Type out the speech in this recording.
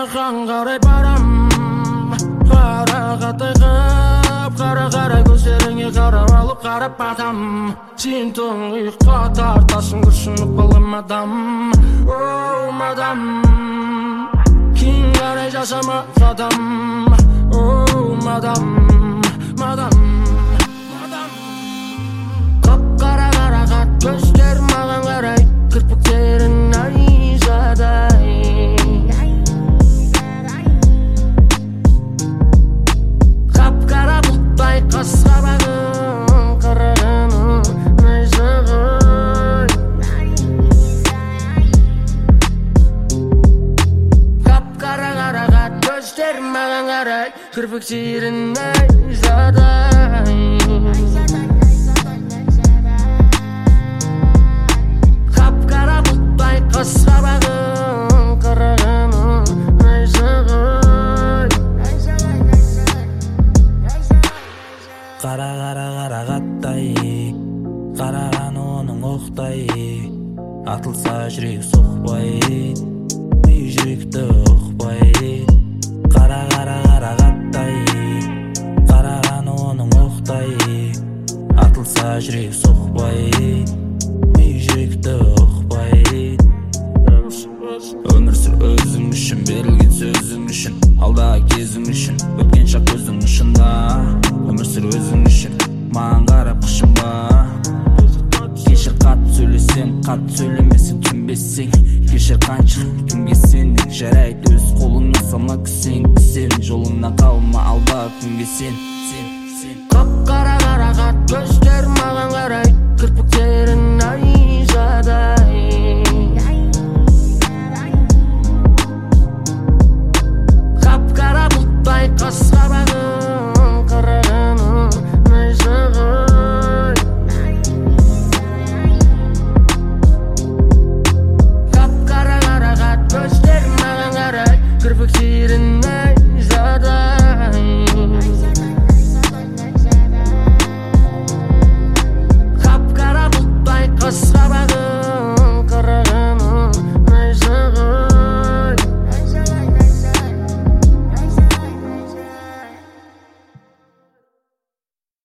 Саған қарай барам, қарағатай қып, қара көздеріңе қарап алып қарап батам. Сен тұңғиыққа тартасың күрсініп балым адам. Оу мадам, кейін қарай жасама қадам. Оу мадам, мадам. Қап-қара қарағат көздер маған қарай, кірпіктерің найзадай. Қап-қара бұлттай қас-қабағың, қарағаның найзағай. Қап-қара қарағат көздер маған қарай, кірпіктерің найзадай. Қас-қабағың, қарағаның найзағай. Қара қарағаттай, қарағаны оның оқтай. Атылса жүрек соқпай, ми жүректі ұқпай. Қара қарағаттай, қарағаны оның оқтай. Атылса жүрек соқпай, ми жүректі ұқпай. Өмір сүр өзің үшін, берілген сөзің үшін, алдағы кезің үшін, өткен шақ көздің ұшында. Өмір сүр өзің үшін, маған қарап қышынба. Кешір қатты сөйлесең, қатты сөйлемесең, түнбесең. Кешір қанша кімге сендің, жарайды өз қолыңа салма күсең. Сен жолыңнан қалма, алдағы күнге сен. Қап-қара қарағат көздер